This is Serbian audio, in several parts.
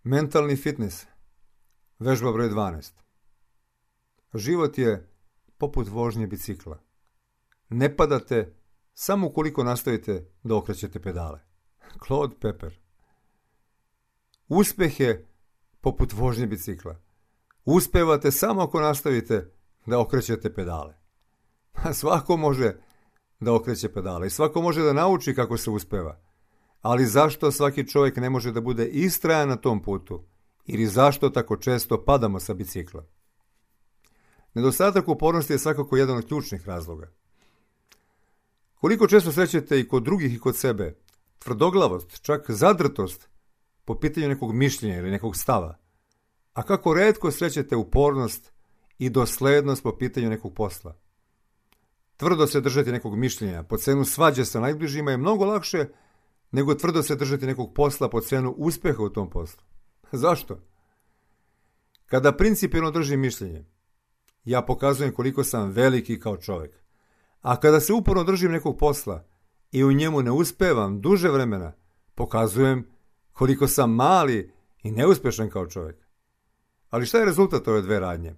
Mentalni fitness. Vežba broj 12. Život je poput vožnje bicikla. Ne padate samo ukoliko nastavite da okrećete pedale. Claude Pepper. Uspeh je poput vožnje bicikla. Uspevate samo ako nastavite da okrećete pedale. Svako može da okreće pedale i svako može da nauči kako se uspeva. Ali zašto svaki čovjek ne može da bude istrajan na tom putu? Ili zašto tako često padamo sa bicikla? Nedostatak upornosti je svakako jedan od ključnih razloga. Koliko često srećete i kod drugih i kod sebe tvrdoglavost, čak zadrtost po pitanju nekog mišljenja ili nekog stava, a kako retko srećete upornost i doslednost po pitanju nekog posla. Tvrdo se držati nekog mišljenja po cenu svađe sa najbližima je mnogo lakše nego tvrdo se držati nekog posla po cenu uspjeha u tom poslu. Zašto? Kada principijelno držim mišljenje, ja pokazujem koliko sam veliki kao čovjek. A kada se uporno držim nekog posla i u njemu ne uspevam duže vremena, pokazujem koliko sam mali i neuspješan kao čovjek. Ali šta je rezultat ove dve radnje?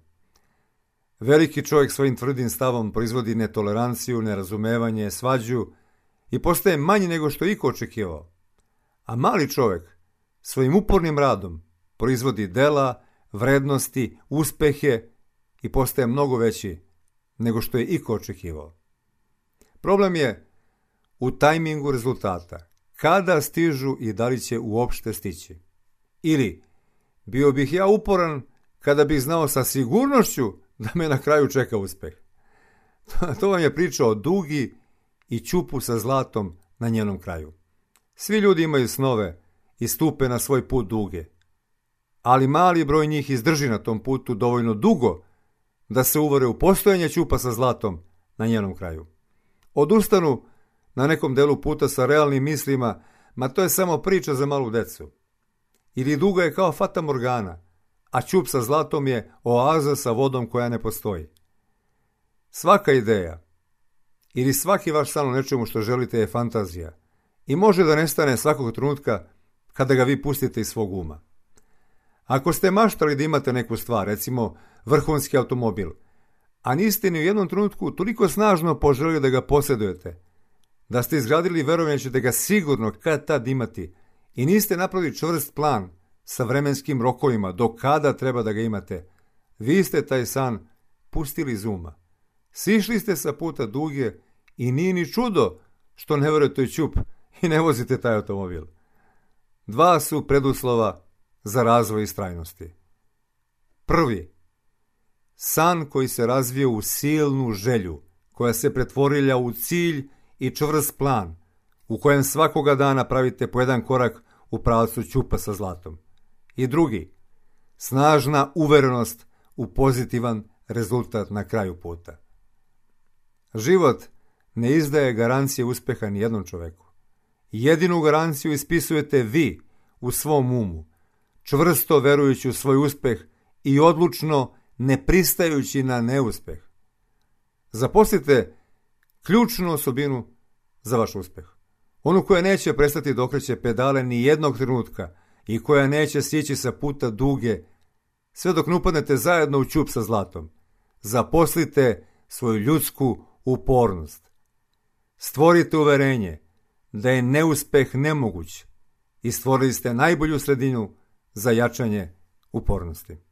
Veliki čovjek svojim tvrdim stavom proizvodi netoleranciju, nerazumevanje, svađu i postaje manji nego što je iko očekivao. A mali čovjek svojim upornim radom proizvodi dela, vrednosti, uspehe i postaje mnogo veći nego što je iko očekivao. Problem je u tajmingu rezultata. Kada stižu i da li će uopšte stići? Ili bio bih ja uporan kada bih znao sa sigurnošću da me na kraju čeka uspeh. To vam je priča o dugi i ćupu sa zlatom na njenom kraju. Svi ljudi imaju snove i stupe na svoj put duge, ali mali broj njih izdrži na tom putu dovoljno dugo da se uvere u postojanje ćupa sa zlatom na njenom kraju. Odustanu na nekom delu puta sa realnim mislima, ma to je samo priča za malu decu. Ili duga je kao fata morgana, a ćup sa zlatom je oaza sa vodom koja ne postoji. Svaka ideja ili svaki vaš san o nečemu što želite je fantazija i može da nestane svakog trenutka kada ga vi pustite iz svog uma. Ako ste maštali da imate neku stvar, recimo vrhunski automobil, a niste ni u jednom trenutku toliko snažno poželili da ga posjedujete, da ste izgradili verovanje da ćete ga sigurno kad tad imati i niste napravili čvrst plan sa vremenskim rokovima do kada treba da ga imate, vi ste taj san pustili iz uma. Sišli ste sa puta duge i nije ni čudo što ne verujete u ćup i ne vozite taj automobil. Dva su preduslova za razvoj istrajnosti. Prvi, san koji se razvije u silnu želju, koja se pretvorilja u cilj i čvrst plan, u kojem svakoga dana pravite po jedan korak u pravcu ćupa sa zlatom. I drugi, snažna uverenost u pozitivan rezultat na kraju puta. Život ne izdaje garancije uspeha ni jednom čoveku. Jedinu garanciju ispisujete vi u svom umu, čvrsto verujući u svoj uspeh i odlučno ne pristajući na neuspeh. Zaposlite ključnu osobinu za vaš uspeh. Onu koja neće prestati da okreće pedale ni jednog trenutka i koja neće sići sa puta duge sve dok ne upadnete zajedno u ćup sa zlatom. Zaposlite svoju ljudsku upornost. Stvorite uverenje da je neuspeh nemoguć i stvorili ste najbolju sredinu za jačanje upornosti.